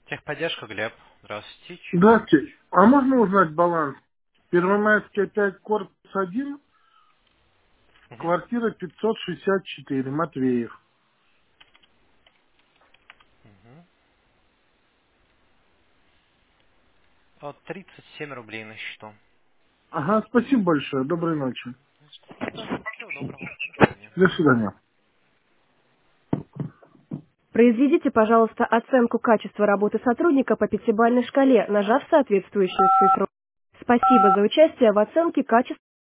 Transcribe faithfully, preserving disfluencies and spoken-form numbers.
Техподдержка, Глеб. Здравствуйте. Чем могу Здравствуйте. помочь? А можно узнать баланс? Первомайская пять, корпус один, Мгм. квартира пятьсот шестьдесят четыре, Матвеев. Мгм. Вот тридцать семь рублей на счету. Ага, спасибо большое. Доброй ночи. Да, всего доброго. До свидания. До свидания. Произведите, пожалуйста, оценку качества работы сотрудника по пятибалльной шкале, нажав соответствующую цифру. Спасибо за участие в оценке качества